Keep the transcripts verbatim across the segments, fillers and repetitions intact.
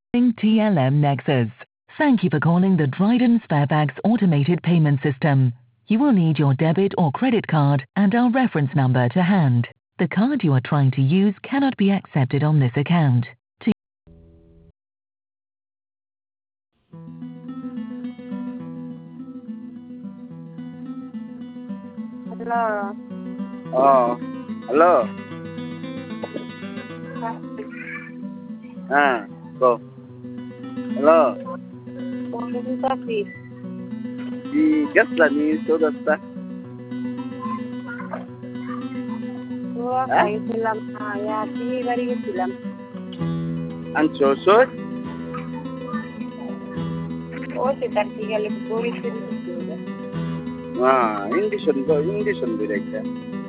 T L M Nexus. Thank you for calling the Dryden Sparebags automated payment system. You will need your debit or credit card and our reference number to hand. The card you are trying to use cannot be accepted on this account. To Hello. Oh, hello. Ah, go. Hello. Pupunta please. Di gasla ni sodasta. ও খাইছিলাম না ইয়াতি বাড়ি গেছিলাম An sosot? ও সেটার কি গেলে পরিস্থিতি দিচ্ছে Ah, Indishon go, Indishon direkte.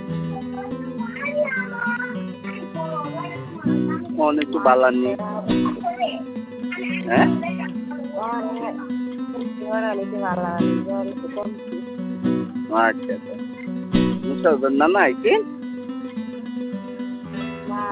Mone tu balani. Eh? Ora le bala ora se conti Acha. Musa banna na iki? না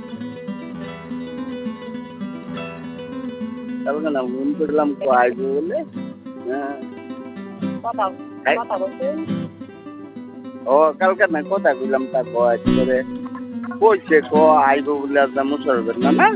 Kalga na mun করলাম ko আইবো বলে। হ্যাঁ। কথা কথা বলছেন ও কালকে না কথা কইলাম তা কয় করে কইছে কো আইবো বলে আজ মুসর না না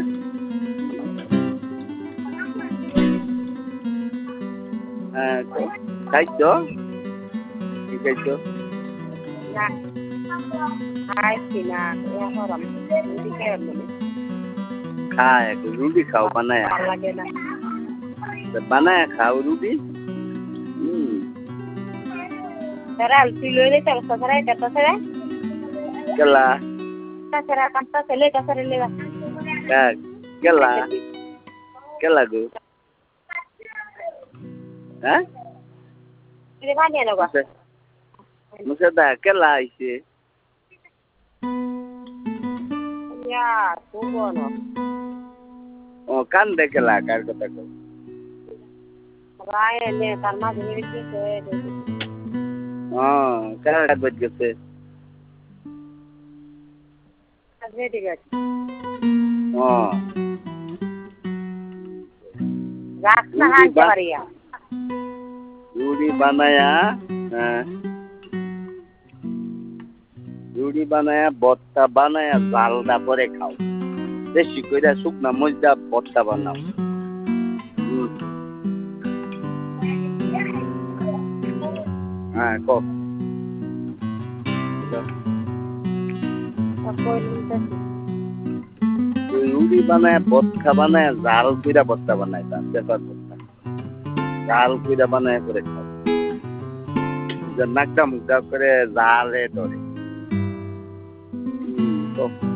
হ্যাঁ খাইছো কি খাইছো না খাইছি না ইয়া হরাম রুটি খেয়ে মনে খায় রুটি খাও বানায় ভালো লাগে না বানায় খাও রুটি হুম Será el filo de esta cosa será que está será কেলা esta será canta se le casa le va কা- কেলা কেলা গো হ্যাঁ le va ni no va মুসে দা কেলা আইছে ya tú bueno ও কান দে কেলা কার কথা কও vai le tar más de que se হ্যাঁ কার বাজ গেছে de de que হ্যাঁ রাখ না হান কে পারিয়া রুটি বানায়া হ্যাঁ রুটি বানায়া ভর্তা বানায়া জালদা করে খাও বেশি কইরা শুকনা মরিচা ভর্তা বানাও হুম। হ্যাঁ কও कोई नहीं ওই রুটি বানায়া ভর্তা বানায়া জাল কইরা ভর্তা বানায় তা পেপার ভর্তা জাল কইরা বানায়া করে খাও যে নাকটা মুখটা করে জালে ধরে হুম, কও।